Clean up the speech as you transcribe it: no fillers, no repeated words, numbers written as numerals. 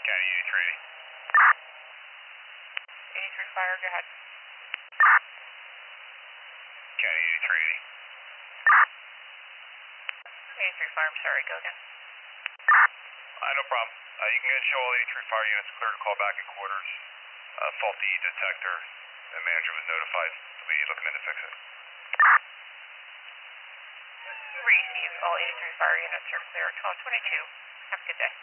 County 83. 83 fire, go ahead. County 83. 83 fire, I'm sorry, go again. No problem. You can show all 83 fire units clear to call back in quarters. Faulty detector. The manager was notified. We'll be looking in to fix it. Receive all 83 fire units are clear at 1222. Have a good day.